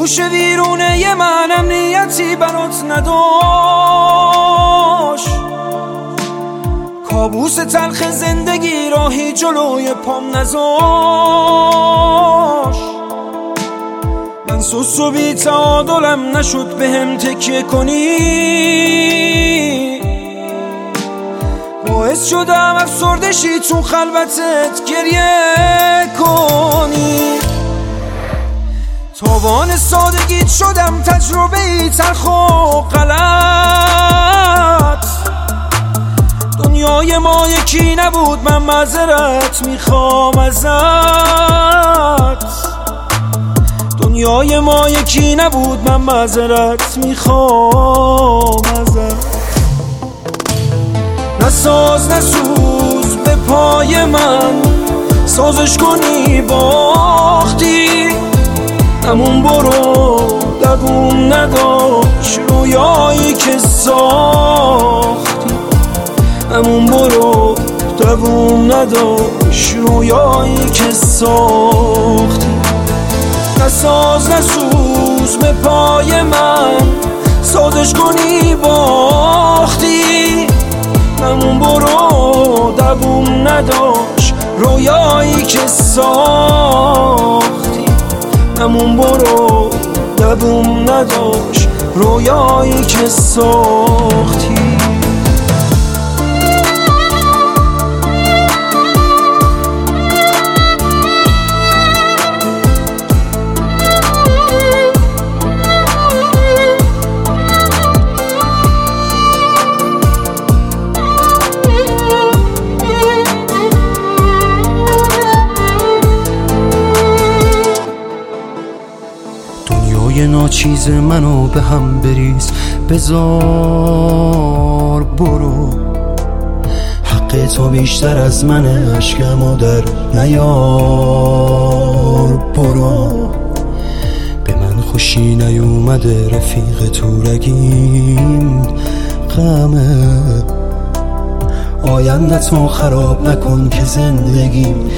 گوشه ویرونه من امنیتی برات نداشت، کابوس تلخ زندگی راهی جلوی پام نذاشت. من سوس و بی تعادلم نشد بهم تکیه کنی، باعث شدم افسرده شی تو خلوتت گریه کنی. تاوان سادگیت شدم تجربه ای تلخ و غلط. دنیای ما یکی نبود، من معذرت میخوام ازت. دنیای ما یکی نبود، من معذرت میخوام ازت. نساز نسوز به پای من، سازش کنی باختی. همون برو دووم نداشت رویایی که ساختی. همون برو دووم نداشت رویایی که ساختی. نساز نسوز به پای من، سازش کنی باختی. همون برو دووم نداشت رویایی که ساختی. همون برو دووم نداشت رویایی که ساختی. یه ناچیز منو به هم بریز، بذار برو. حق تو بیشتر از منه، عشقمو در نیار برو. به من خوشی نیومده رفیق تو رگیم غمه. آینده تو خراب نکن که زندگیم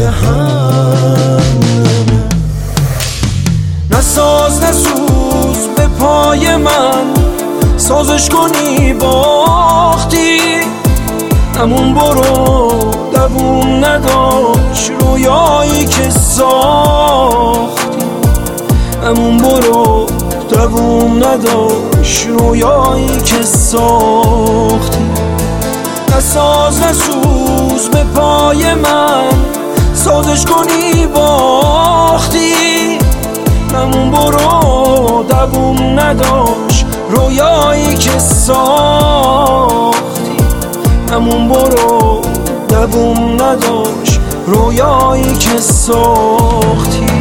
جهنمه. نساز نسوز به پای من، سازش کنی باختی. همون برو دووم نداشت رویایی که ساختی. همون برو دووم نداشت رویایی که ساختی. نساز نسوز به پای من، سازش کنی باختی. همون برو دووم نداشت رویایی که ساختی. همون برو دووم نداشت رویایی که ساختی.